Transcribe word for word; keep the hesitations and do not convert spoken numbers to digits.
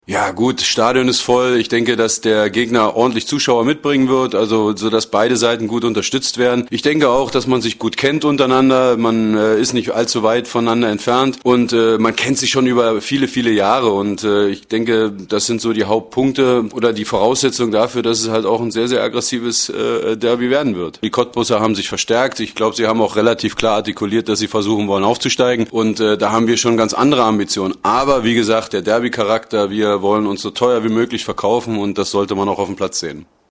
Ja gut, Stadion ist voll. Ich denke, dass der Gegner ordentlich Zuschauer mitbringen wird, also so dass beide Seiten gut unterstützt werden. Ich denke auch, dass man sich gut kennt untereinander. Man äh, ist nicht allzu weit voneinander entfernt und äh, man kennt sich schon über viele, viele Jahre. Und äh, ich denke, das sind so die Hauptpunkte oder die Voraussetzungen dafür, dass es halt auch ein sehr, sehr aggressives äh, Derby werden wird. Die Cottbusser haben sich verstärkt. Ich glaube, sie haben auch relativ klar artikuliert, dass sie versuchen wollen aufzusteigen. Und äh, da haben wir schon ganz andere Ambitionen. Aber wie gesagt, der Derby-Charakter, wir wollen uns so teuer wie möglich verkaufen und das sollte man auch auf dem Platz sehen.